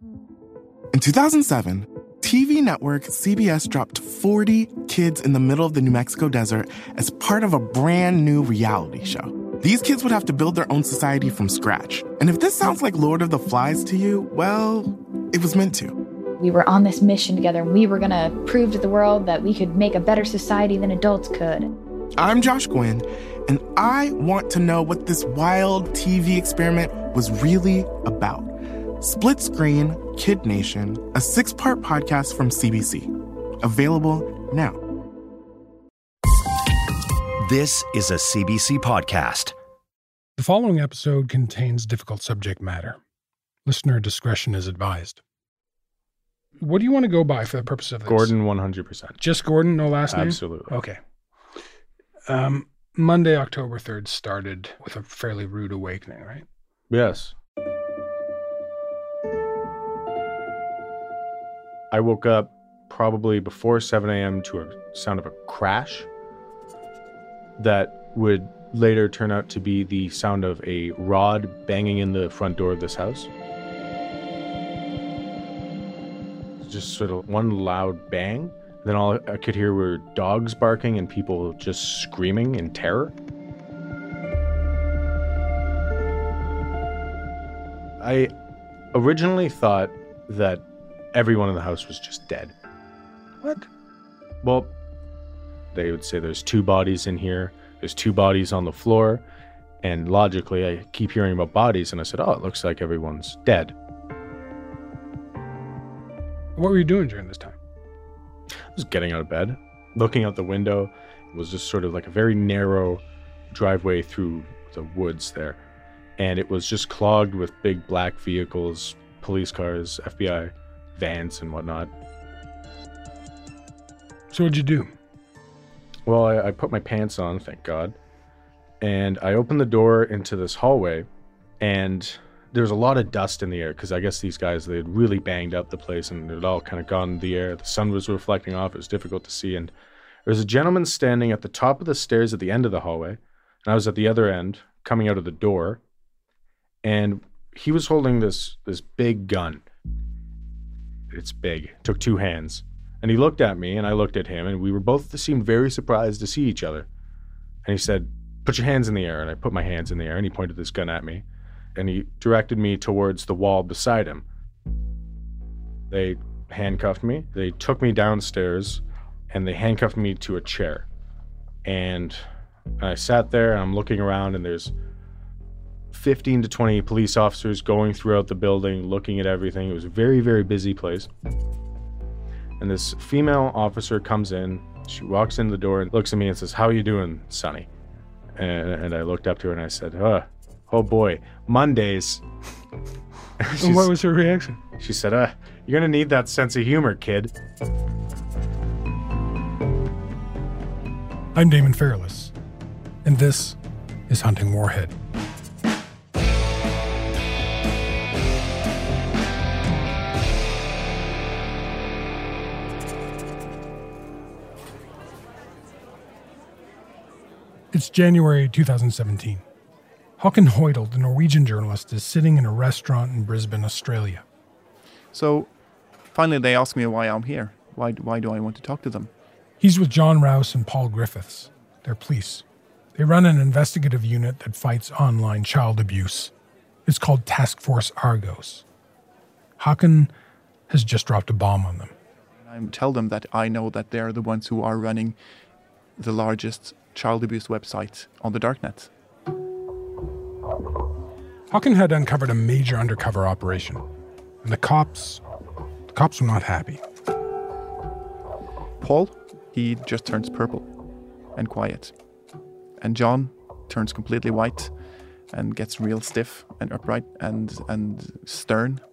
In 2007, TV network CBS dropped 40 kids in the middle of the New Mexico desert as part of a brand new reality show. These kids would have to build their own society from scratch. And if this sounds like Lord of the Flies to you, well, it was meant to. We were on this mission together, and we were going to prove to the world that we could make a better society than adults could. I'm Josh Gwynn, and I want to know what this wild TV experiment was really about. Split Screen, Kid Nation, a 6-part podcast from CBC. Available now. This is a CBC podcast. The following episode contains difficult subject matter. Listener discretion is advised. What do you want to go by for the purpose of this? Gordon, 100%. Just Gordon, no last name? Absolutely. Okay. Monday, October 3rd started with a fairly rude awakening, right? Yes. I woke up probably before 7 a.m. to a sound of a crash that would later turn out to be the sound of a rod banging in the front door of this house. Just sort of one loud bang. Then all I could hear were dogs barking and people just screaming in terror. I originally thought that everyone in the house was just dead. What? Well, they would say there's 2 bodies in here, there's 2 bodies on the floor, and logically I keep hearing about bodies, and I said, oh, it looks like everyone's dead. What were you doing during this time? I was getting out of bed, looking out the window. It was just sort of like a very narrow driveway through the woods there, and it was just clogged with big black vehicles, police cars, FBI vans and whatnot. So what'd you do? Well, I put my pants on, thank God, and I opened the door into this hallway, and there was a lot of dust in the air because I guess these guys, they had really banged up the place and it had all kind of gone in the air. The sun was reflecting off. It was difficult to see, and there was a gentleman standing at the top of the stairs at the end of the hallway, and I was at the other end coming out of the door, and he was holding this big gun. It's big. It took 2 hands. And he looked at me and I looked at him, and we were both seemed very surprised to see each other. And he said, put your hands in the air. And I put my hands in the air, and he pointed this gun at me, and he directed me towards the wall beside him. They handcuffed me. They took me downstairs and they handcuffed me to a chair. And I sat there and I'm looking around, and there's 15 to 20 police officers going throughout the building, looking at everything. It was a very, very busy place. And this female officer comes in. She walks in the door and looks at me and says, how are you doing, Sonny? And I looked up to her and I said, oh boy, Mondays. And what was her reaction? She said, you're going to need that sense of humor, kid. I'm Damon Fairless, and this is Hunting Warhead. It's January 2017. Håkon Hoydal, the Norwegian journalist, is sitting in a restaurant in Brisbane, Australia. So, finally they ask me why I'm here. Why do I want to talk to them? He's with John Rouse and Paul Griffiths. They're police. They run an investigative unit that fights online child abuse. It's called Task Force Argos. Håkon has just dropped a bomb on them. I tell them that I know that they're the ones who are running the largest child abuse website on the darknet. Håkon had uncovered a major undercover operation, and the cops were not happy. Paul, he just turns purple and quiet. And John turns completely white and gets real stiff and upright and stern.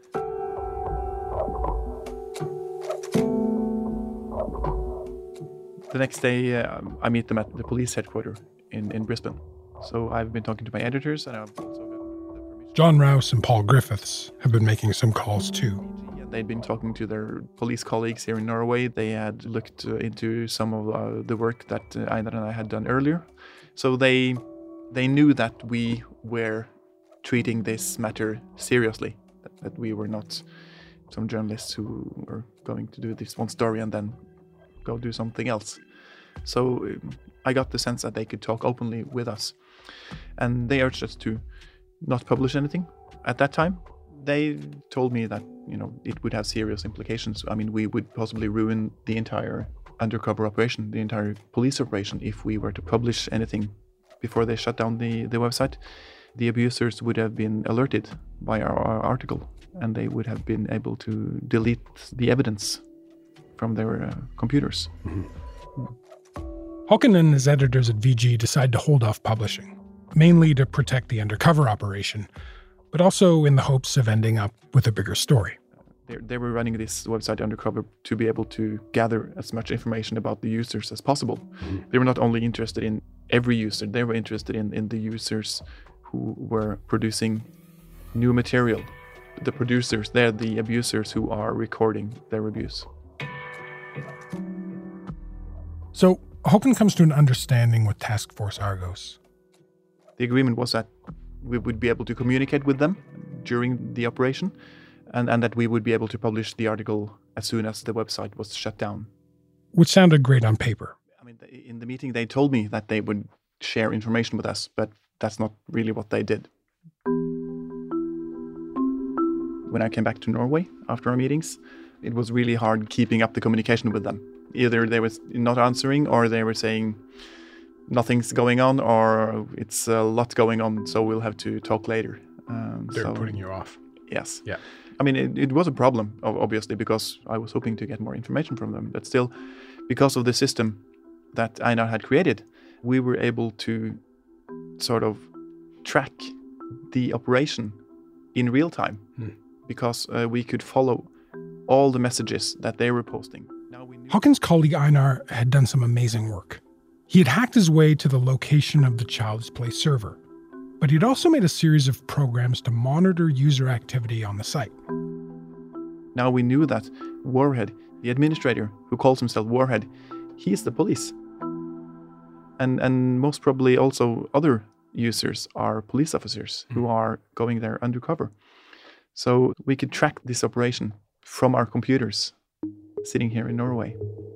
The next day, I meet them at the police headquarters in Brisbane. So I've been talking to my editors, and I've also got the permission. John Rouse and Paul Griffiths have been making some calls too. They'd been talking to their police colleagues here in Norway. They had looked into some of the work that Einar and I had done earlier. So they knew that we were treating this matter seriously, that we were not some journalists who were going to do this one story and then go do something else. So I got the sense that they could talk openly with us. And they urged us to not publish anything at that time. They told me that, it would have serious implications. I mean, we would possibly ruin the entire undercover operation, the entire police operation, if we were to publish anything before they shut down the website. The abusers would have been alerted by our article, and they would have been able to delete the evidence from their computers. Håkon and his editors at VG decide to hold off publishing, mainly to protect the undercover operation, but also in the hopes of ending up with a bigger story. They were running this website undercover to be able to gather as much information about the users as possible. They were not only interested in every user, they were interested in the users who were producing new material. The producers, they're the abusers who are recording their abuse. So Håkon comes to an understanding with Task Force Argos. The agreement was that we would be able to communicate with them during the operation, and that we would be able to publish the article as soon as the website was shut down. Which sounded great on paper. I mean, in the meeting they told me that they would share information with us, but that's not really what they did. When I came back to Norway after our meetings, it was really hard keeping up the communication with them. Either they were not answering, or they were saying nothing's going on, or it's a lot going on, so we'll have to talk later. They're putting you off. Yes. Yeah. I mean, it was a problem, obviously, because I was hoping to get more information from them. But still, because of the system that Einar had created, we were able to sort of track the operation in real time, because we could follow all the messages that they were posting. Håkon's colleague Einar had done some amazing work. He had hacked his way to the location of the Child's Play server, but he'd also made a series of programs to monitor user activity on the site. Now we knew that Warhead, the administrator who calls himself Warhead, he's the police. And most probably also other users are police officers who are going there undercover. So we could track this operation from our computers sitting here in Norway.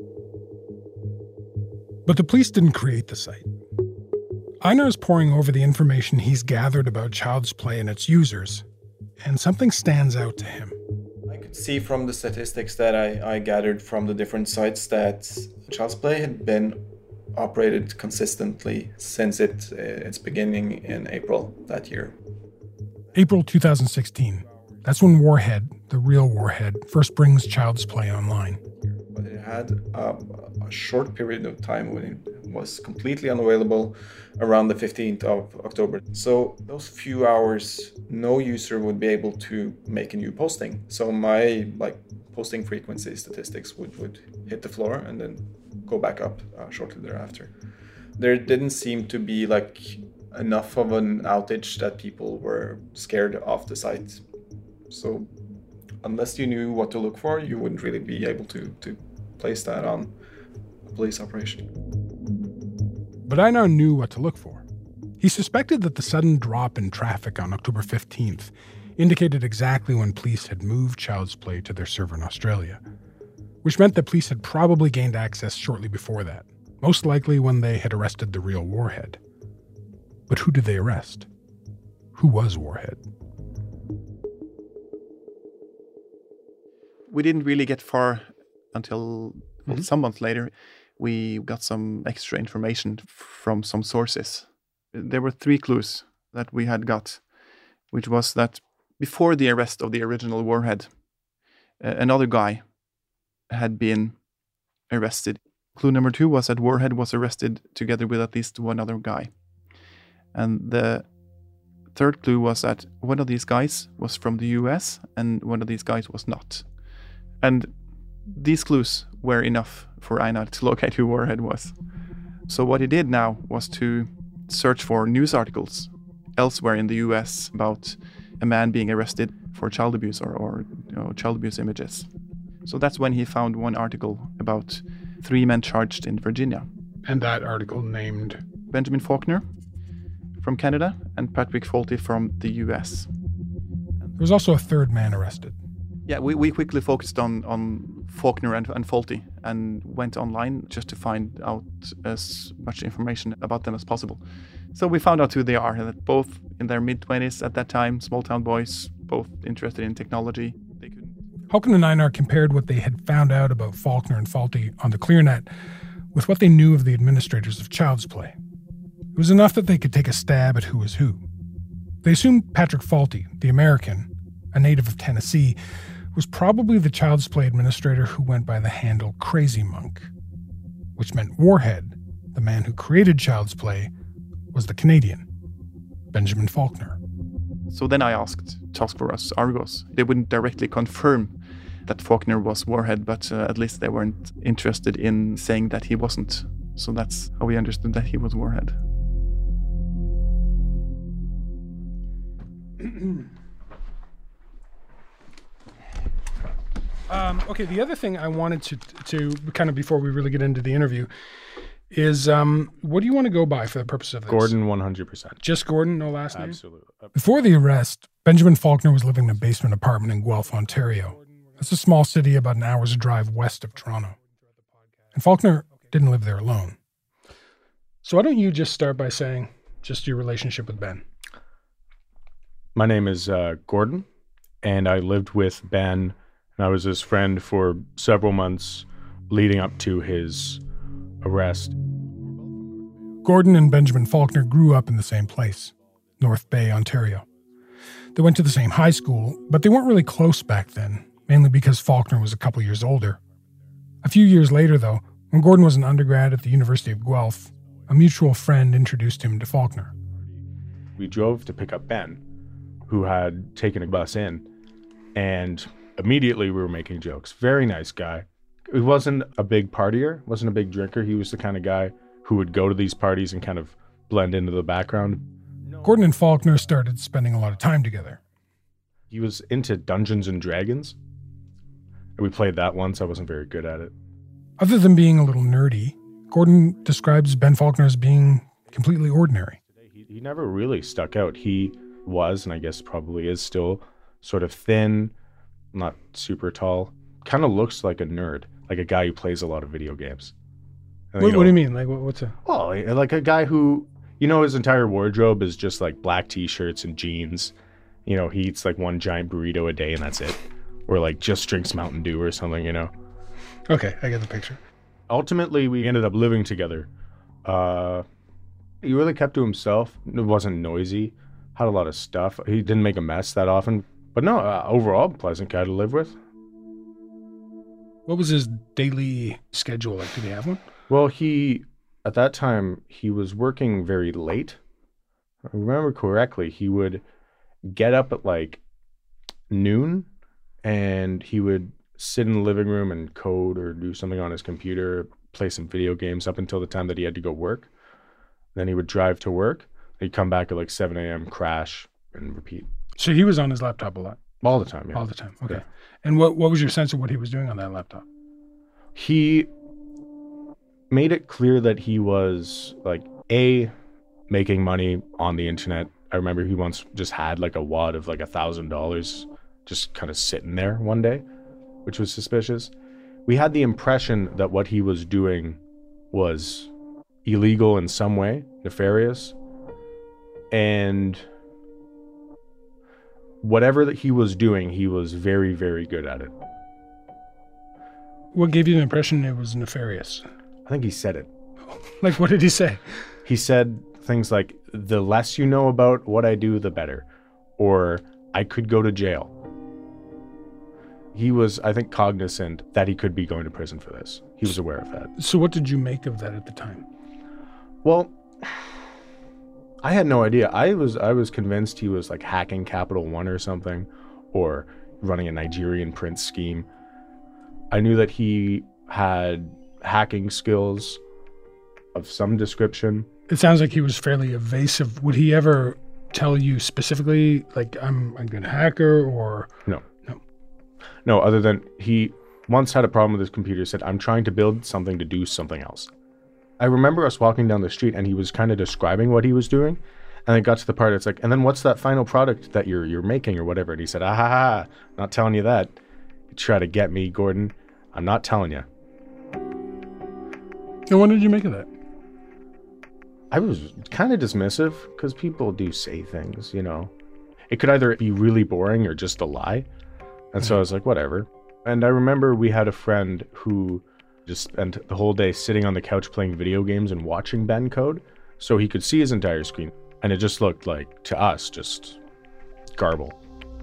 But the police didn't create the site. Einar is poring over the information he's gathered about Child's Play and its users, and something stands out to him. I could see from the statistics that I gathered from the different sites that Child's Play had been operated consistently since its beginning in April that year. April 2016. That's when Warhead, the real Warhead, first brings Child's Play online. But it had a short period of time when it was completely unavailable around the 15th of October. So those few hours, no user would be able to make a new posting. So my posting frequency statistics would hit the floor and then go back up shortly thereafter. There didn't seem to be enough of an outage that people were scared off the site. So unless you knew what to look for, you wouldn't really be able to place that on a police operation. But Einar knew what to look for. He suspected that the sudden drop in traffic on October 15th indicated exactly when police had moved Child's Play to their server in Australia, which meant that police had probably gained access shortly before that, most likely when they had arrested the real Warhead. But who did they arrest? Who was Warhead? We didn't really get far until some months later. We got some extra information from some sources. There were 3 clues that we had got, which was that before the arrest of the original Warhead, another guy had been arrested. Clue number 2 was that Warhead was arrested together with at least one other guy. And the 3rd clue was that one of these guys was from the US and one of these guys was not. And these clues were enough for Einar to locate who Warhead was. So what he did now was to search for news articles elsewhere in the US about a man being arrested for child abuse or child abuse images. So that's when he found one article about 3 men charged in Virginia. And that article named Benjamin Faulkner from Canada and Patrick Folty from the US. There was also a 3rd man arrested. Yeah, we quickly focused on Faulkner and Fawlty and went online just to find out as much information about them as possible. So we found out who they are, and that both in their mid-20s at that time, small-town boys, both interested in technology. Håkon and Einar compared what they had found out about Faulkner and Fawlty on the ClearNet with what they knew of the administrators of Child's Play. It was enough that they could take a stab at who was who. They assumed Patrick Fawlty, the American, a native of Tennessee, was probably the Child's Play administrator who went by the handle Crazy Monk, which meant Warhead, the man who created Child's Play, was the Canadian, Benjamin Faulkner. So then I asked Task Force Argos. They wouldn't directly confirm that Faulkner was Warhead, but at least they weren't interested in saying that he wasn't. So that's how we understood that he was Warhead. Okay, the other thing I wanted to kind of before we really get into the interview is what do you want to go by for the purpose of this? Gordon, 100%. Just Gordon, no last name? Absolutely. Before the arrest, Benjamin Faulkner was living in a basement apartment in Guelph, Ontario. It's a small city about an hour's drive west of Toronto. And Faulkner didn't live there alone. So why don't you just start by saying just your relationship with Ben? My name is Gordon, and I lived with Ben, and I was his friend for several months leading up to his arrest. Gordon and Benjamin Faulkner grew up in the same place, North Bay, Ontario. They went to the same high school, but they weren't really close back then, mainly because Faulkner was a couple years older. A few years later, though, when Gordon was an undergrad at the University of Guelph, a mutual friend introduced him to Faulkner. We drove to pick up Ben, who had taken a bus in, and immediately we were making jokes. Very nice guy. He wasn't a big partier, wasn't a big drinker. He was the kind of guy who would go to these parties and kind of blend into the background. Gordon and Faulkner started spending a lot of time together. He was into Dungeons and Dragons. We played that once. I wasn't very good at it. Other than being a little nerdy, Gordon describes Ben Faulkner as being completely ordinary. He never really stuck out. He was, and I guess probably is still, sort of thin, not super tall. Kind of looks like a nerd, like a guy who plays a lot of video games. And, what do you mean? Like, what's a... Oh, like a guy who, his entire wardrobe is just like black t-shirts and jeans. He eats like one giant burrito a day and that's it. Or like just drinks Mountain Dew or something, Okay, I get the picture. Ultimately, we ended up living together. He really kept to himself. It wasn't noisy. Had a lot of stuff. He didn't make a mess that often. But no, overall, pleasant guy to live with. What was his daily schedule like? Did he have one? Well, at that time, he was working very late. If I remember correctly, he would get up at like noon and he would sit in the living room and code or do something on his computer, play some video games up until the time that he had to go work. Then he would drive to work. He'd come back at like 7 a.m., crash, and repeat. So he was on his laptop a lot? All the time, yeah. All the time, okay. Yeah. And what was your sense of what he was doing on that laptop? He made it clear that he was like, making money on the internet. I remember he once just had like a wad of like $1,000 just kind of sitting there one day, which was suspicious. We had the impression that what he was doing was illegal in some way, nefarious, and whatever that he was doing, he was very, very good at it. What gave you the impression it was nefarious? I think he said it. Like, what did he say? He said things like, the less you know about what I do, the better. Or, I could go to jail. He was, I think, cognizant that he could be going to prison for this. He was aware of that. So what did you make of that at the time? Well, I had no idea. I was convinced he was like hacking Capital One or something, or running a Nigerian prince scheme. I knew that he had hacking skills of some description. It sounds like he was fairly evasive. Would he ever tell you specifically, like, I'm a good hacker, or? No, other than he once had a problem with his computer, said, I'm trying to build something to do something else. I remember us walking down the street and he was kind of describing what he was doing. And it got to the part, it's like, and then what's that final product that you're making or whatever? And he said, not telling you that. try to get me, Gordon. I'm not telling you. And what did you make of that? I was kind of dismissive because people do say things, you know. It could either be really boring or just a lie. And so I was like, whatever. And I remember we had a friend who just spent the whole day sitting on the couch playing video games and watching Ben code so he could see his entire screen. And it just looked like, to us, just garble.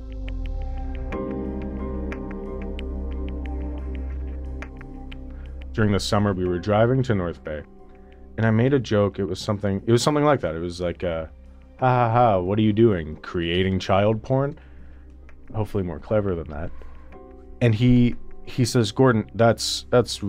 During the summer, we were driving to North Bay. And I made a joke. It was something like that. It was like, ha ha ha, what are you doing? Creating child porn? Hopefully more clever than that. And he says, Gordon, that's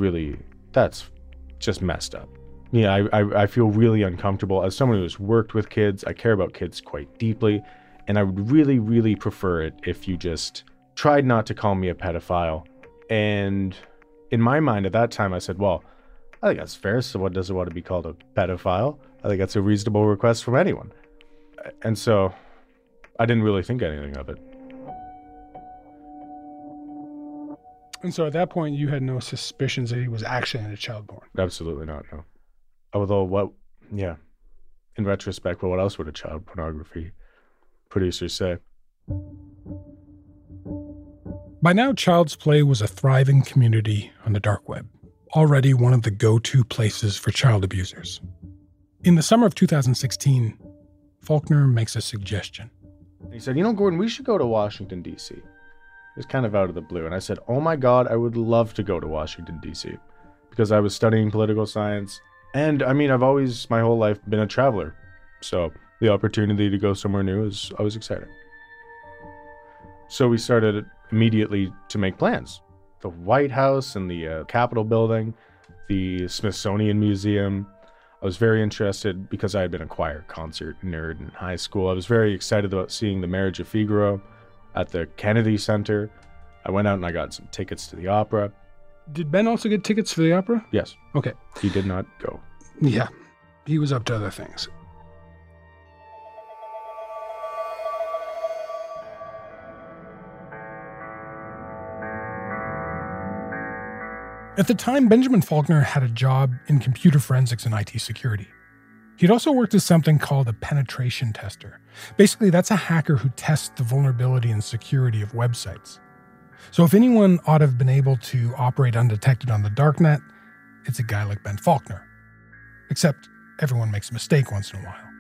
just messed up. Yeah, I feel really uncomfortable. As someone who's worked with kids, I care about kids quite deeply. And I would really, really prefer it if you just tried not to call me a pedophile. And in my mind at that time, I said, well, I think that's fair. Someone doesn't want to be called a pedophile. I think that's a reasonable request from anyone. And so I didn't really think anything of it. And so at that point, you had no suspicions that he was actually into child porn? Absolutely not, no. Although, in retrospect, what else would a child pornography producer say? By now, Child's Play was a thriving community on the dark web, already one of the go-to places for child abusers. In the summer of 2016, Faulkner makes a suggestion. He said, Gordon, we should go to Washington, D.C. It was kind of out of the blue. And I said, oh my God, I would love to go to Washington, D.C. because I was studying political science. And I mean, I've always, my whole life, been a traveler. So the opportunity to go somewhere new is always exciting. So we started immediately to make plans. The White House and the Capitol building, the Smithsonian Museum. I was very interested because I had been a choir concert nerd in high school. I was very excited about seeing the Marriage of Figaro at the Kennedy Center. I went out and I got some tickets to the opera. Did Ben also get tickets for the opera? Yes. Okay. He did not go. Yeah. He was up to other things. At the time, Benjamin Faulkner had a job in computer forensics and IT security. He'd also worked as something called a penetration tester. Basically, that's a hacker who tests the vulnerability and security of websites. So if anyone ought to have been able to operate undetected on the darknet, it's a guy like Ben Faulkner. Except everyone makes a mistake once in a while.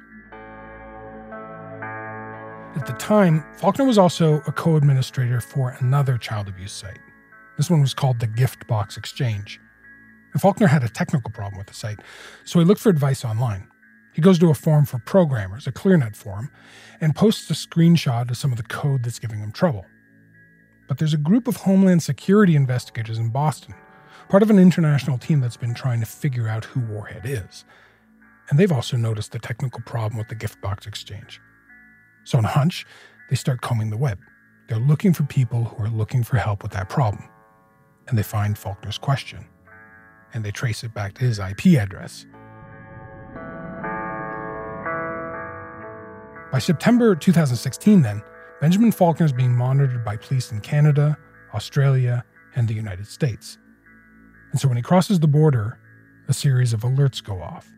At the time, Faulkner was also a co-administrator for another child abuse site. This one was called the Giftbox Exchange. And Faulkner had a technical problem with the site, so he looked for advice online. He goes to a forum for programmers, a ClearNet forum, and posts a screenshot of some of the code that's giving him trouble. But there's a group of Homeland Security investigators in Boston, part of an international team that's been trying to figure out who Warhead is. And they've also noticed the technical problem with the Giftbox Exchange. So on a hunch, they start combing the web. They're looking for people who are looking for help with that problem. And they find Faulkner's question. And they trace it back to his IP address. By September 2016, then, Benjamin Faulkner is being monitored by police in Canada, Australia, and the United States. And so when he crosses the border, a series of alerts go off.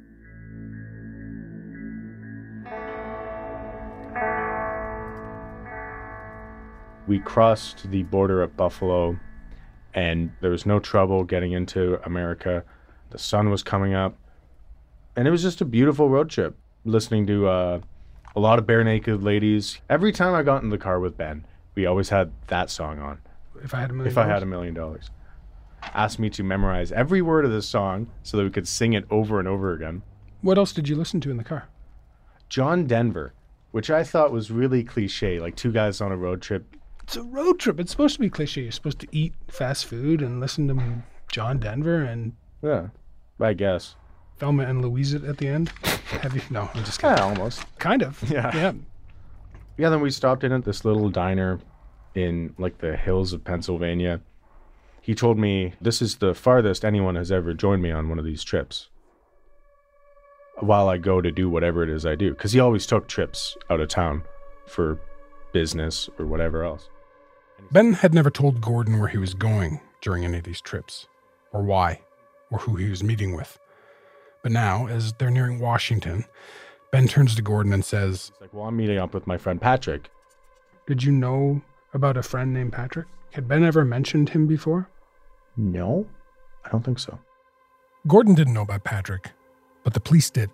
We crossed the border at Buffalo, and there was no trouble getting into America. The sun was coming up, and it was just a beautiful road trip, listening to a lot of Bare Naked Ladies. Every time I got in the car with Ben, we always had that song on. If I Had $1 Million? If I Had $1 Million. Asked me to memorize every word of this song so that we could sing it over and over again. What else did you listen to in the car? John Denver, which I thought was really cliche, like two guys on a road trip. It's a road trip. It's supposed to be cliche. You're supposed to eat fast food and listen to John Denver and... Yeah, I guess. Thelma and Louise it at the end? Have you? No, I'm just kidding. Yeah, almost. Kind of. Yeah. Yeah, then we stopped in at this little diner in like the hills of Pennsylvania. He told me this is the farthest anyone has ever joined me on one of these trips while I go to do whatever it is I do. Because he always took trips out of town for business or whatever else. Ben had never told Gordon where he was going during any of these trips, or why, or who he was meeting with. But now, as they're nearing Washington, Ben turns to Gordon and says, He's like, well, I'm meeting up with my friend Patrick. "Did you know about a friend named Patrick? Had Ben ever mentioned him before?" No, I don't think so. Gordon didn't know about Patrick, but the police did.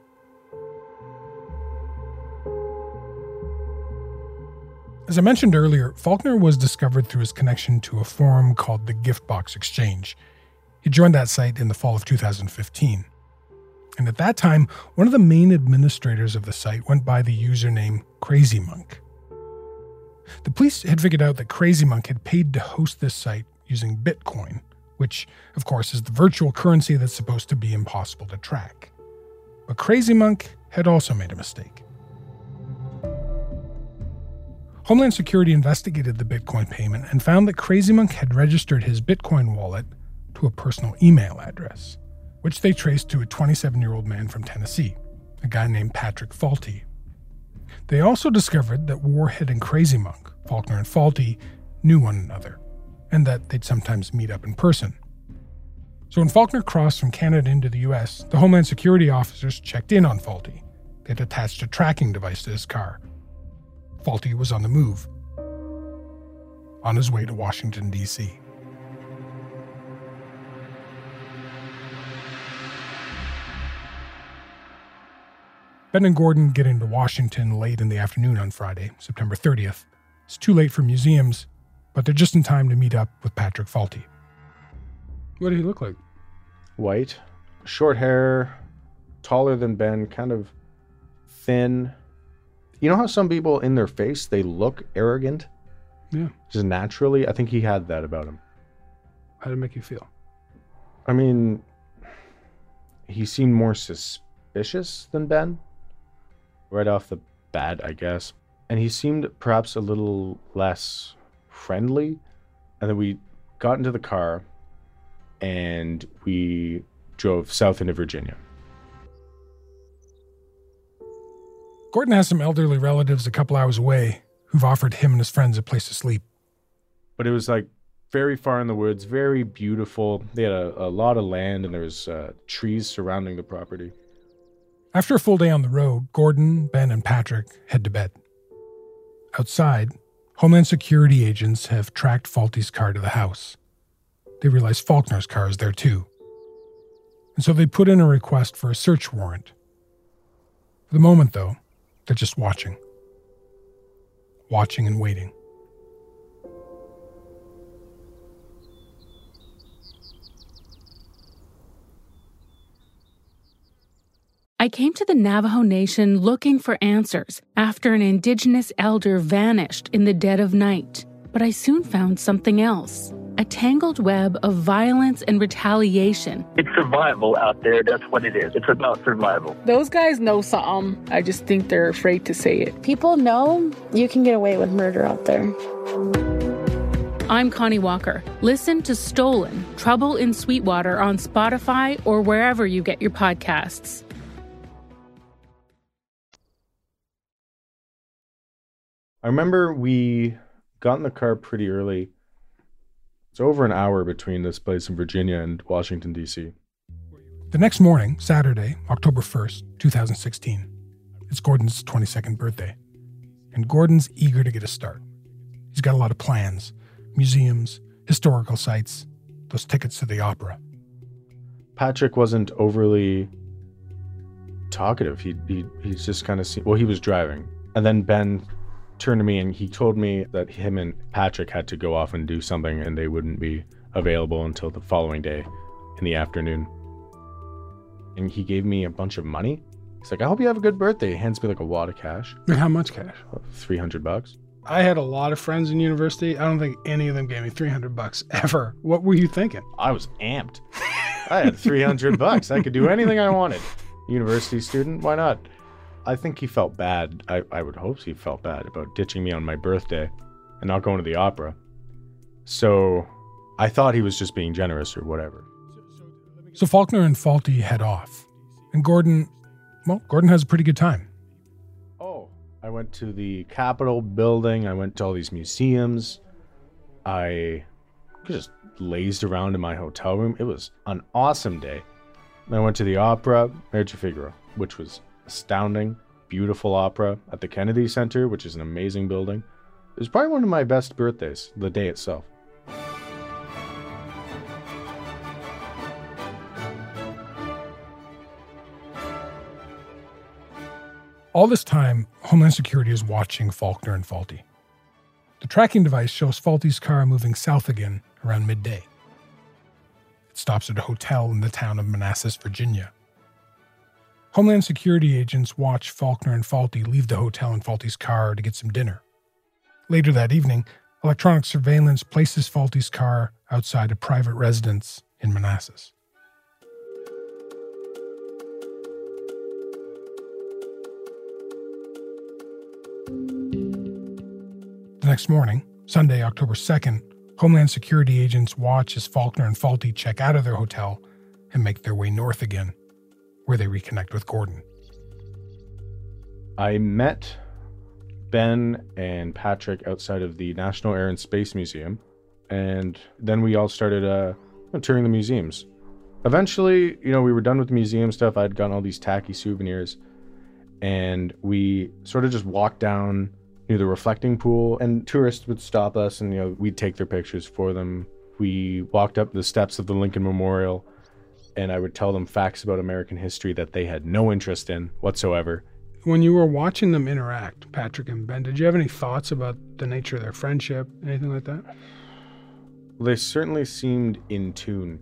As I mentioned earlier, Faulkner was discovered through his connection to a forum called the Giftbox Exchange. He joined that site in the fall of 2015. And at that time, one of the main administrators of the site went by the username Crazy Monk. The police had figured out that Crazy Monk had paid to host this site using Bitcoin, which, of course, is the virtual currency that's supposed to be impossible to track. But Crazy Monk had also made a mistake. Homeland Security investigated the Bitcoin payment and found that Crazy Monk had registered his Bitcoin wallet to a personal email address, which they traced to a 27-year-old man from Tennessee, a guy named Patrick Faulty. They also discovered that Warhead and Crazy Monk, Faulkner and Faulty, knew one another, and that they'd sometimes meet up in person. So when Faulkner crossed from Canada into the US, the Homeland Security officers checked in on Faulty. They'd attached a tracking device to his car. Faulty was on the move, on his way to Washington, D.C. Ben and Gordon get into Washington late in the afternoon on Friday, September 30th. It's too late for museums, but they're just in time to meet up with Patrick Faulty. What did he look like? White, short hair, taller than Ben, kind of thin. You know how some people in their face, they look arrogant? Yeah. Just naturally? I think he had that about him. How did it make you feel? I mean, he seemed more suspicious than Ben. Right off the bat, I guess. And he seemed perhaps a little less friendly. And then we got into the car and we drove south into Virginia. Gordon has some elderly relatives a couple hours away who've offered him and his friends a place to sleep. But it was like very far in the woods, very beautiful. They had a lot of land and there was trees surrounding the property. After a full day on the road, Gordon, Ben, and Patrick head to bed. Outside, Homeland Security agents have tracked Faulty's car to the house. They realize Faulkner's car is there too. And so they put in a request for a search warrant. For the moment, though, they're just watching. Watching and waiting. I came to the Navajo Nation looking for answers after an indigenous elder vanished in the dead of night. But I soon found something else. A tangled web of violence and retaliation. It's survival out there. That's what it is. It's about survival. Those guys know something. I just think they're afraid to say it. People know you can get away with murder out there. I'm Connie Walker. Listen to Stolen, Trouble in Sweetwater on Spotify or wherever you get your podcasts. I remember we got in the car pretty early. It's over an hour between this place in Virginia and Washington, D.C. The next morning, Saturday, October 1st, 2016, it's Gordon's 22nd birthday. And Gordon's eager to get a start. He's got a lot of plans, museums, historical sites, those tickets to the opera. Patrick wasn't overly talkative. He's just kind of he was driving. And then Ben turned to me and he told me that him and Patrick had to go off and do something and they wouldn't be available until the following day in the afternoon. And he gave me a bunch of money. He's like, I hope you have a good birthday. He hands me like a wad of cash. How much cash? $300. I had a lot of friends in university. I don't think any of them gave me $300 ever. What were you thinking? I was amped. I had $300. I could do anything I wanted. University student, why not? I think he felt bad. I would hope he felt bad about ditching me on my birthday and not going to the opera. So I thought he was just being generous or whatever. So Faulkner and Faulty head off. And Gordon has a pretty good time. Oh, I went to the Capitol building. I went to all these museums. I just lazed around in my hotel room. It was an awesome day. I went to the opera, Merche Figaro, which was astounding, beautiful opera at the Kennedy Center, which is an amazing building. It was probably one of my best birthdays, the day itself. All this time, Homeland Security is watching Faulkner and Faulty. The tracking device shows Faulty's car moving south again around midday. It stops at a hotel in the town of Manassas, Virginia. Homeland Security agents watch Faulkner and Faulty leave the hotel in Faulty's car to get some dinner. Later that evening, electronic surveillance places Faulty's car outside a private residence in Manassas. The next morning, Sunday, October 2nd, Homeland Security agents watch as Faulkner and Faulty check out of their hotel and make their way north again, where they reconnect with Gordon. I met Ben and Patrick outside of the National Air and Space Museum, and then we all started touring the museums. Eventually, we were done with the museum stuff. I'd gotten all these tacky souvenirs, and we sort of just walked down near the reflecting pool, and tourists would stop us and we'd take their pictures for them. We walked up the steps of the Lincoln Memorial, and I would tell them facts about American history that they had no interest in whatsoever. When you were watching them interact, Patrick and Ben, did you have any thoughts about the nature of their friendship, anything like that? Well, they certainly seemed in tune.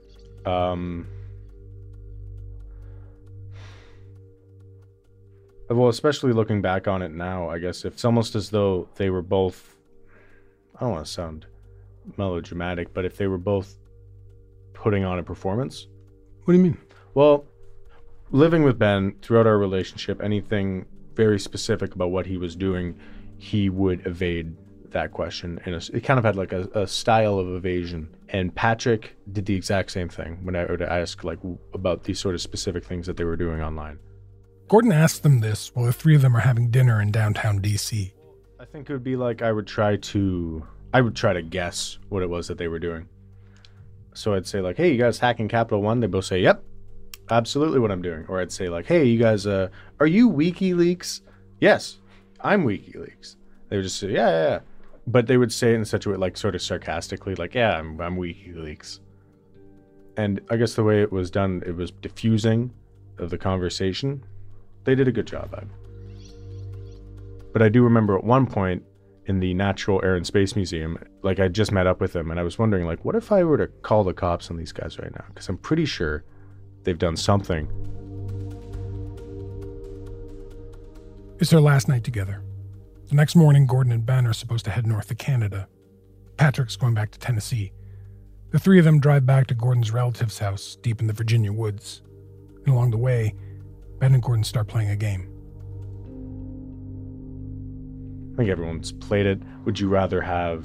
Well, especially looking back on it now, I guess it's almost as though they were both, I don't want to sound melodramatic, but if they were both putting on a performance. What do you mean? Well, living with Ben throughout our relationship, anything very specific about what he was doing, he would evade that question. And it kind of had like a style of evasion. And Patrick did the exact same thing when I would ask about these sort of specific things that they were doing online. Gordon asked them this while the three of them are having dinner in downtown D.C. I think it would be like I would try to guess what it was that they were doing. So I'd say hey, you guys hacking Capital One? They both say, yep, absolutely what I'm doing. Or I'd say hey, you guys, are you WikiLeaks? Yes, I'm WikiLeaks. They would just say, yeah. But they would say it in such a way, sort of sarcastically, yeah, I'm WikiLeaks. And I guess the way it was done, it was diffusing of the conversation. They did a good job at it. But I do remember at one point in the Natural Air and Space Museum, I just met up with them, and I was wondering, what if I were to call the cops on these guys right now? Because I'm pretty sure they've done something. It's their last night together. The next morning, Gordon and Ben are supposed to head north to Canada. Patrick's going back to Tennessee. The three of them drive back to Gordon's relative's house deep in the Virginia woods. And along the way, Ben and Gordon start playing a game. I think everyone's played it. Would you rather have,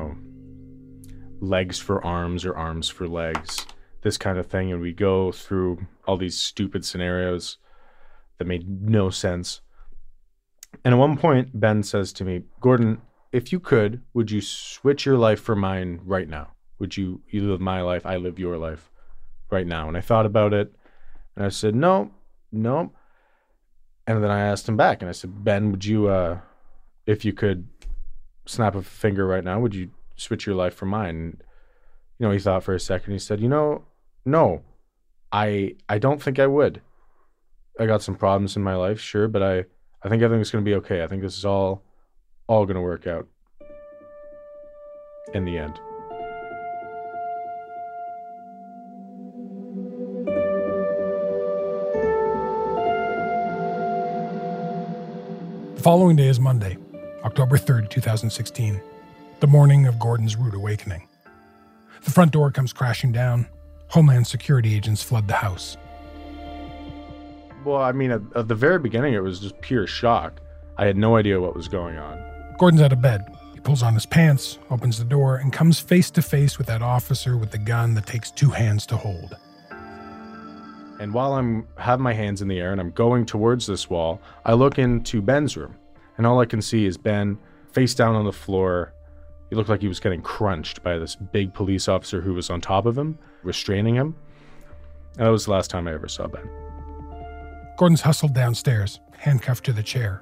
legs for arms or arms for legs? This kind of thing. And we go through all these stupid scenarios that made no sense. And at one point, Ben says to me, Gordon, if you could, would you switch your life for mine right now? Would you live my life, I live your life right now? And I thought about it, and I said, no. And then I asked him back, and I said, Ben, would you, if you could snap a finger right now, would you switch your life for mine? And, he thought for a second. He said, no, I don't think I would. I got some problems in my life, sure, but I think everything's going to be okay. I think this is all going to work out in the end. The following day is Monday, October 3rd, 2016, the morning of Gordon's rude awakening. The front door comes crashing down. Homeland Security agents flood the house. Well, at the very beginning, it was just pure shock. I had no idea what was going on. Gordon's out of bed. He pulls on his pants, opens the door, and comes face to face with that officer with the gun that takes two hands to hold. And while have my hands in the air and I'm going towards this wall, I look into Ben's room. And all I can see is Ben face down on the floor, He looked like he was getting crunched by this big police officer who was on top of him, restraining him. And that was the last time I ever saw Ben. Gordon's hustled downstairs, handcuffed to the chair.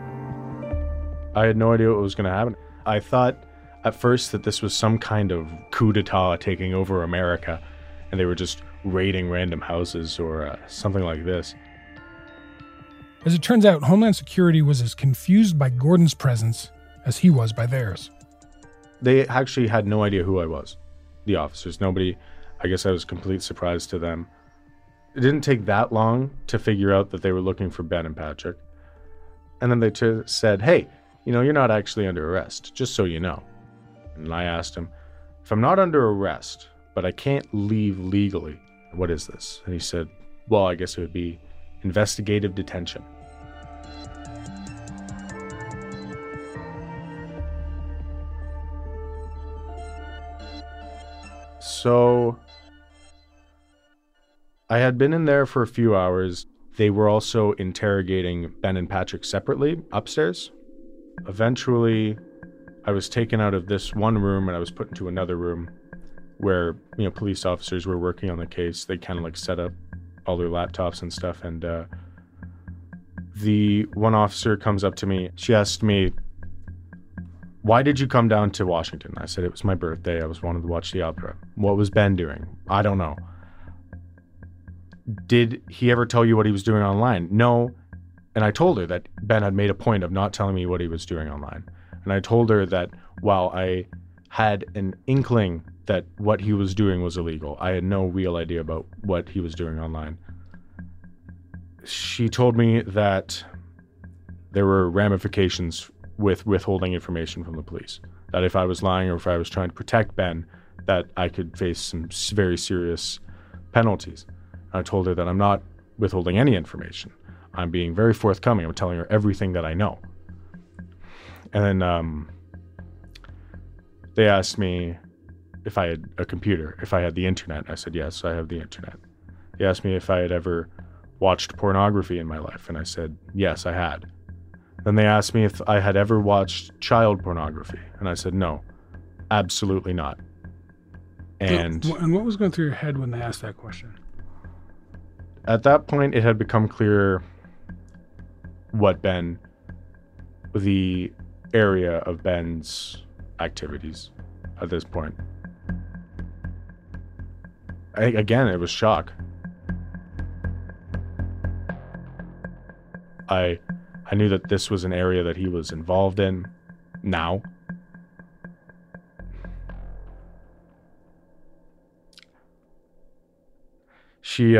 I had no idea what was going to happen. I thought at first that this was some kind of coup d'etat taking over America, and they were just raiding random houses or something like this. As it turns out, Homeland Security was as confused by Gordon's presence as he was by theirs. They actually had no idea who I was, the officers. Nobody, I guess I was a complete surprise to them. It didn't take that long to figure out that they were looking for Ben and Patrick. And then they said, hey, you're not actually under arrest, just so you know. And I asked him, if I'm not under arrest, but I can't leave legally, what is this? And he said, well, I guess it would be investigative detention. So I had been in there for a few hours. They were also interrogating Ben and Patrick separately upstairs. Eventually, I was taken out of this one room and I was put into another room where, police officers were working on the case. They kind of like set up all their laptops and stuff. And the one officer comes up to me. She asked me, why did you come down to Washington? I said, it was my birthday. I was wanted to watch the opera. What was Ben doing? I don't know. Did he ever tell you what he was doing online? No. And I told her that Ben had made a point of not telling me what he was doing online. And I told her that while I had an inkling that what he was doing was illegal, I had no real idea about what he was doing online. She told me that there were ramifications with withholding information from the police. That if I was lying or if I was trying to protect Ben, that I could face some very serious penalties. I told her that I'm not withholding any information. I'm being very forthcoming. I'm telling her everything that I know. And then they asked me if I had a computer, if I had the internet. I said, yes, I have the internet. They asked me if I had ever watched pornography in my life, and I said, yes, I had. Then they asked me if I had ever watched child pornography, and I said, no, absolutely not. And what was going through your head when they asked that question? At that point, it had become clear what the area of Ben's activities at this point. Again, it was shock. I knew that this was an area that he was involved in now. She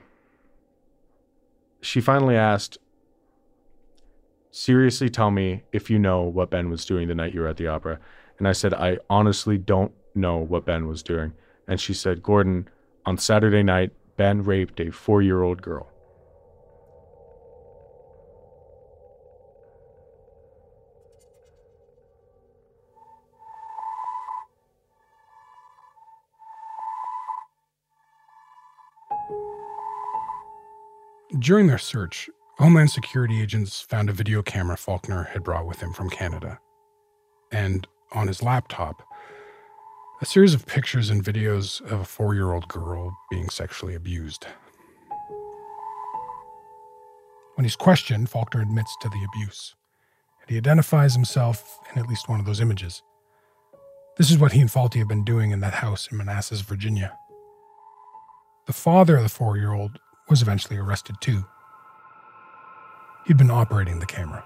finally asked, seriously tell me if you know what Ben was doing the night you were at the opera. And I said, I honestly don't know what Ben was doing. And she said, Gordon, on Saturday night, Ben raped a 4-year-old girl. During their search, Homeland Security agents found a video camera Faulkner had brought with him from Canada. And on his laptop, a series of pictures and videos of a 4-year-old girl being sexually abused. When he's questioned, Faulkner admits to the abuse, and he identifies himself in at least one of those images. This is what he and Faulty have been doing in that house in Manassas, Virginia. The father of the 4-year-old was eventually arrested too. He'd been operating the camera.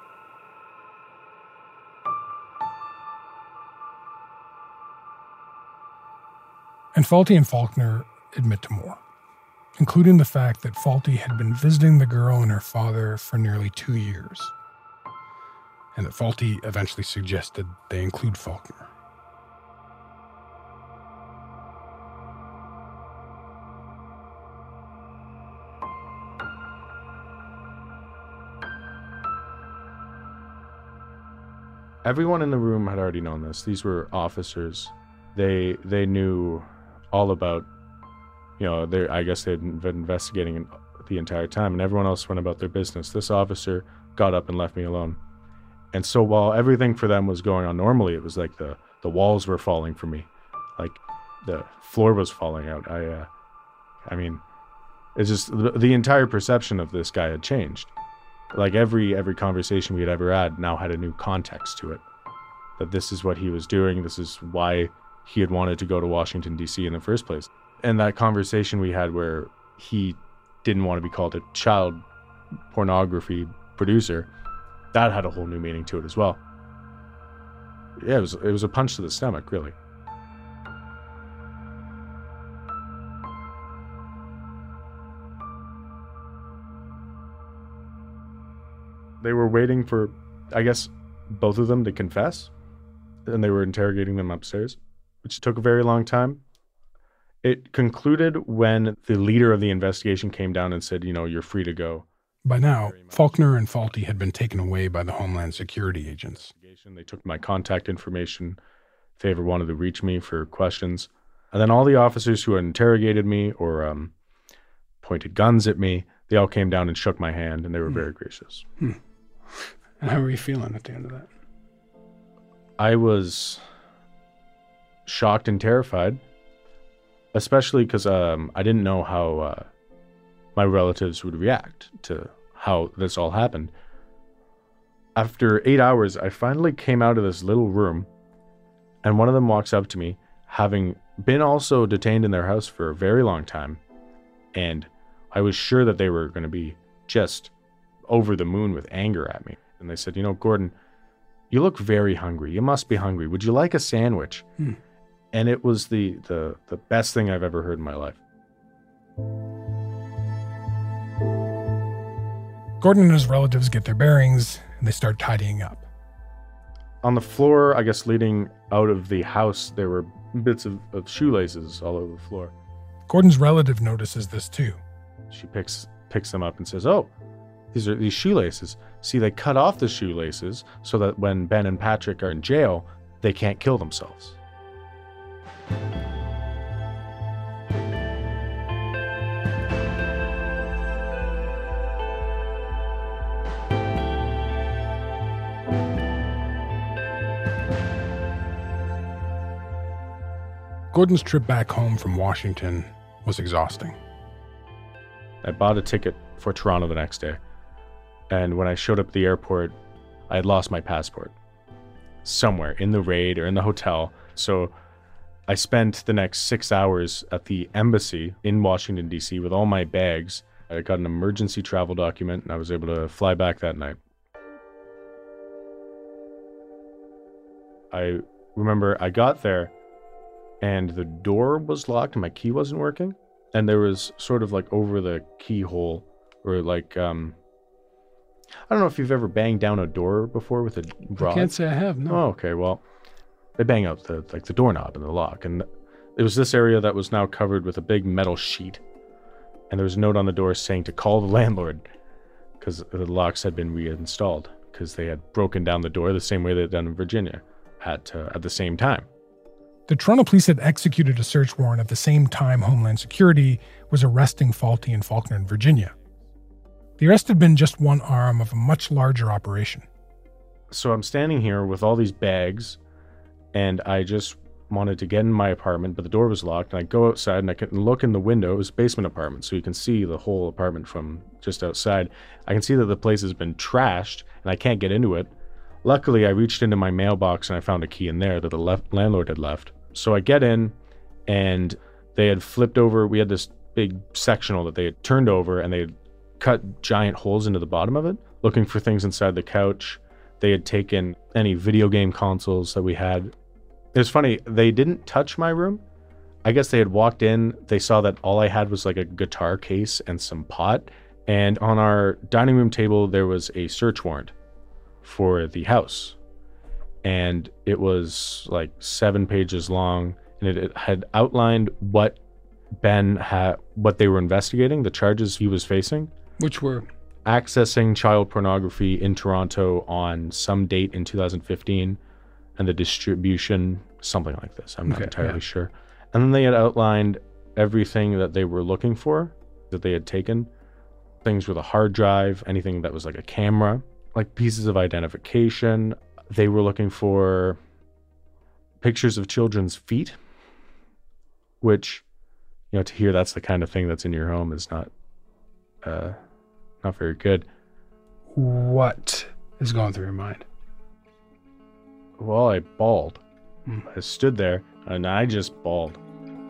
And Faulty and Faulkner admit to more, including the fact that Faulty had been visiting the girl and her father for nearly 2 years, and that Faulty eventually suggested they include Faulkner. Everyone in the room had already known this. These were officers. They knew all about, I guess they'd been investigating the entire time, and everyone else went about their business. This officer got up and left me alone. And so while everything for them was going on normally, it was like the The walls were falling for me. Like, the floor was falling out. I mean, it's just the entire perception of this guy had changed. Like, every conversation we had ever had now had a new context to it. That this is what he was doing. This is why he had wanted to go to Washington, D.C. in the first place. And that conversation we had where he didn't want to be called a child pornography producer, that had a whole new meaning to it as well. Yeah, it was a punch to the stomach, really. They were waiting for, I guess, both of them to confess, and they were interrogating them upstairs, which took a very long time. It concluded when the leader of the investigation came down and said, you're free to go. By now, Faulkner and Faulty had been taken away by the Homeland Security agents. They took my contact information if they ever wanted to reach me for questions. And then all the officers who had interrogated me or pointed guns at me, they all came down and shook my hand, and they were very gracious. And how were you feeling at the end of that? I was shocked and terrified, especially because I didn't know how my relatives would react to how this all happened. After 8 hours, I finally came out of this little room, and one of them walks up to me, having been also detained in their house for a very long time, and I was sure that they were going to be just over the moon with anger at me. And they said, Gordon, you look very hungry. You must be hungry. Would you like a sandwich? And it was the best thing I've ever heard in my life. Gordon and his relatives get their bearings, and they start tidying up. On the floor, I guess leading out of the house, there were bits of shoelaces all over the floor. Gordon's relative notices this too. She picks them up and says, "Oh, these are these shoelaces. See, they cut off the shoelaces so that when Ben and Patrick are in jail, they can't kill themselves." Gordon's trip back home from Washington was exhausting. I bought a ticket for Toronto the next day, and when I showed up at the airport, I had lost my passport somewhere in the raid or in the hotel. So I spent the next 6 hours at the embassy in Washington, D.C. with all my bags. I got an emergency travel document, and I was able to fly back that night. I remember I got there, and the door was locked and my key wasn't working. And there was sort of like over the keyhole, or like, I don't know if you've ever banged down a door before with a rod. I can't say I have, no. Oh, okay. Well, they bang out the doorknob and the lock. And it was this area that was now covered with a big metal sheet. And there was a note on the door saying to call the landlord, because the locks had been reinstalled, because they had broken down the door the same way they'd done in Virginia at the same time. The Toronto police had executed a search warrant at the same time Homeland Security was arresting Faulty and Faulkner in Virginia. The arrest had been just one arm of a much larger operation. So I'm standing here with all these bags, and I just wanted to get in my apartment, but the door was locked, and I go outside and I can look in the window. It was a basement apartment, so you can see the whole apartment from just outside. I can see that the place has been trashed, and I can't get into it. Luckily, I reached into my mailbox and I found a key in there that the landlord had left. So I get in, and they had flipped over. We had this big sectional that they had turned over, and they had cut giant holes into the bottom of it, looking for things inside the couch. They had taken any video game consoles that we had. It was funny, they didn't touch my room. I guess they had walked in, they saw that all I had was like a guitar case and some pot. And on our dining room table, there was a search warrant for the house. And it was like 7 pages long, and it had outlined what what they were investigating, the charges he was facing. Which were? Accessing child pornography in Toronto on some date in 2015, and the distribution, something like this. I'm not entirely sure. And then they had outlined everything that they were looking for, that they had taken. Things with a hard drive, anything that was like a camera, like pieces of identification. They were looking for pictures of children's feet, which, to hear that's the kind of thing that's in your home is not very good. What is going through your mind? Well, I bawled. I stood there and I just bawled.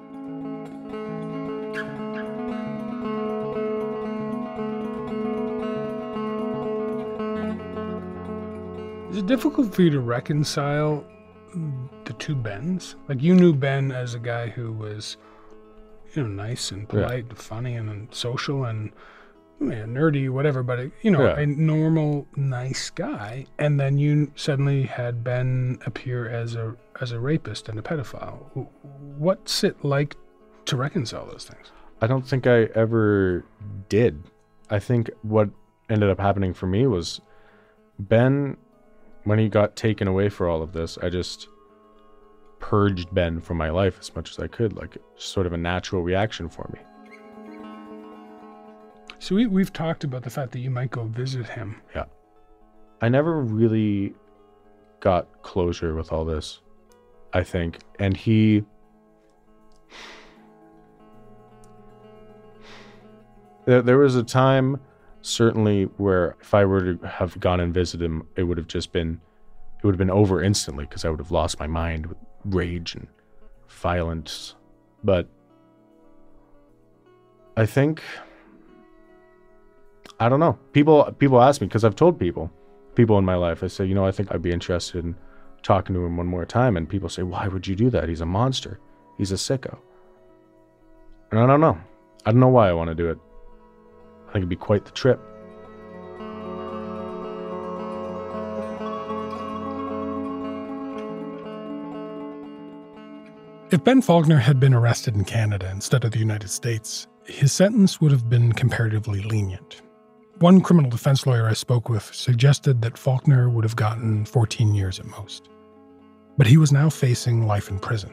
Is it difficult for you to reconcile the two Bens? Like, you knew Ben as a guy who was, nice and polite, and funny and social and nerdy, whatever, but a normal, nice guy. And then you suddenly had Ben appear as a rapist and a pedophile. What's it like to reconcile those things? I don't think I ever did. I think what ended up happening for me was Ben, when he got taken away for all of this, I just purged Ben from my life as much as I could, like sort of a natural reaction for me. So we've talked about the fact that you might go visit him. Yeah. I never really got closure with all this, I think. And there was a time, certainly, where if I were to have gone and visited him, it would have been over instantly, because I would have lost my mind with rage and violence. But I think, I don't know. People ask me, because I've told people in my life, I say, I think I'd be interested in talking to him one more time. And people say, why would you do that? He's a monster. He's a sicko. And I don't know. I don't know why I want to do it. I think it'd be quite the trip. If Ben Faulkner had been arrested in Canada instead of the United States, his sentence would have been comparatively lenient. One criminal defense lawyer I spoke with suggested that Faulkner would have gotten 14 years at most. But he was now facing life in prison.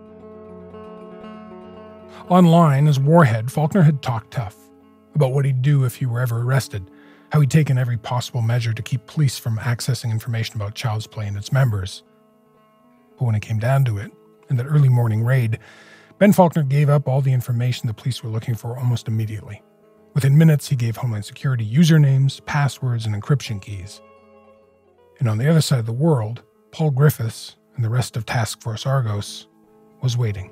Online, as Warhead, Faulkner had talked tough about what he'd do if he were ever arrested, how he'd taken every possible measure to keep police from accessing information about Child's Play and its members. But when it came down to it, in that early morning raid, Ben Faulkner gave up all the information the police were looking for almost immediately. Within minutes, he gave Homeland Security usernames, passwords, and encryption keys. And on the other side of the world, Paul Griffiths and the rest of Task Force Argos was waiting.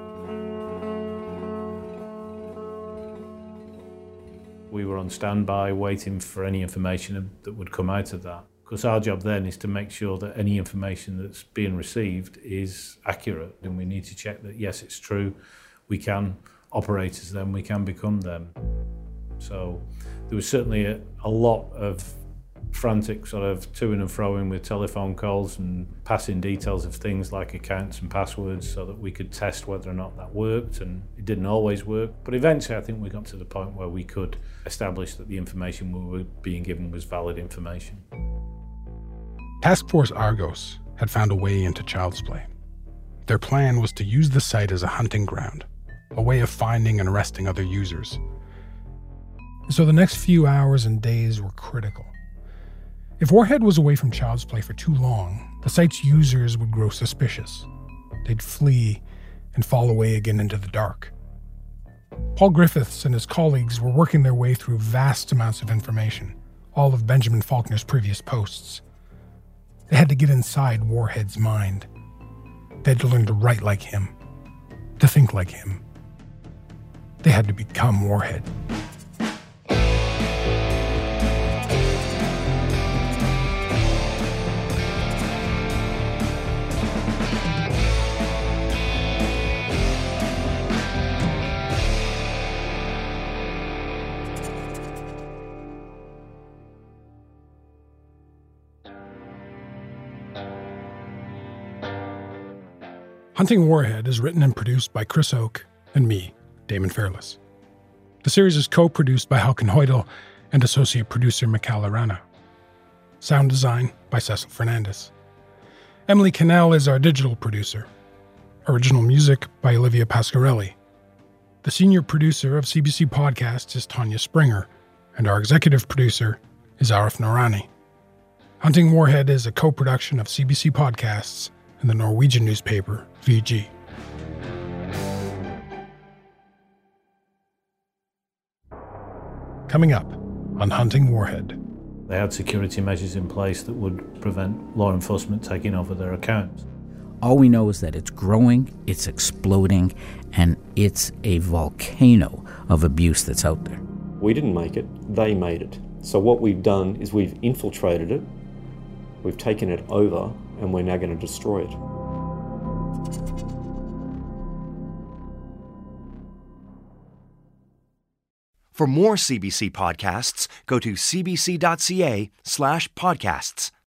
We were on standby waiting for any information that would come out of that. Because our job then is to make sure that any information that's being received is accurate, and we need to check that, yes, it's true, we can operate as them, we can become them. So there was certainly a lot of frantic sort of to and froing with telephone calls and passing details of things like accounts and passwords so that we could test whether or not that worked, and it didn't always work. But eventually I think we got to the point where we could establish that the information we were being given was valid information. Task Force Argos had found a way into Child's Play. Their plan was to use the site as a hunting ground, a way of finding and arresting other users. So the next few hours and days were critical. If Warhead was away from Child's Play for too long, the site's users would grow suspicious. They'd flee and fall away again into the dark. Paul Griffiths and his colleagues were working their way through vast amounts of information, all of Benjamin Faulkner's previous posts. They had to get inside Warhead's mind. They had to learn to write like him, to think like him. They had to become Warhead. Hunting Warhead is written and produced by Chris Oke and me, Damon Fairless. The series is co-produced by Halkin Hoydel and associate producer Mikhail Arana. Sound design by Cecil Fernandez. Emily Cannell is our digital producer. Original music by Olivia Pasquarelli. The senior producer of CBC Podcasts is Tanya Springer, and our executive producer is Arif Noorani. Hunting Warhead is a co-production of CBC Podcasts in the Norwegian newspaper VG. Coming up on Hunting Warhead. They had security measures in place that would prevent law enforcement taking over their accounts. All we know is that it's growing, it's exploding, and it's a volcano of abuse that's out there. We didn't make it, they made it. So what we've done is we've infiltrated it, we've taken it over, and we're now going to destroy it. For more CBC podcasts, go to cbc.ca/podcasts.